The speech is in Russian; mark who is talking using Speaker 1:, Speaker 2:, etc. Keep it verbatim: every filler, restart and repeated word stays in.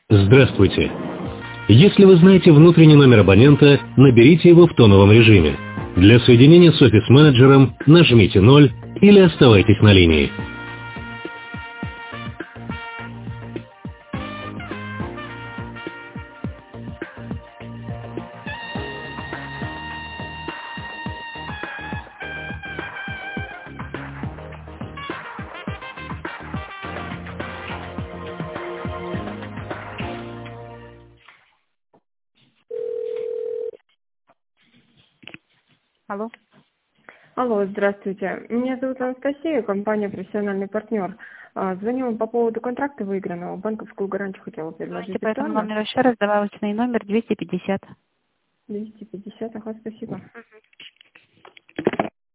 Speaker 1: Здравствуйте. Если вы знаете внутренний номер абонента, наберите его в тоновом режиме. Для соединения с офис-менеджером нажмите ноль или оставайтесь на линии.
Speaker 2: Алло.
Speaker 3: Алло, здравствуйте. Меня зовут Анастасия, компания «Профессиональный партнер». А, Звоню вам по поводу контракта выигранного. Банковскую гарантию хотела
Speaker 2: Звоните
Speaker 3: предложить.
Speaker 2: по этому
Speaker 3: Актуально?
Speaker 2: номеру еще раз, добавочный номер двести пятьдесят.
Speaker 3: двести пятьдесят, ага, спасибо.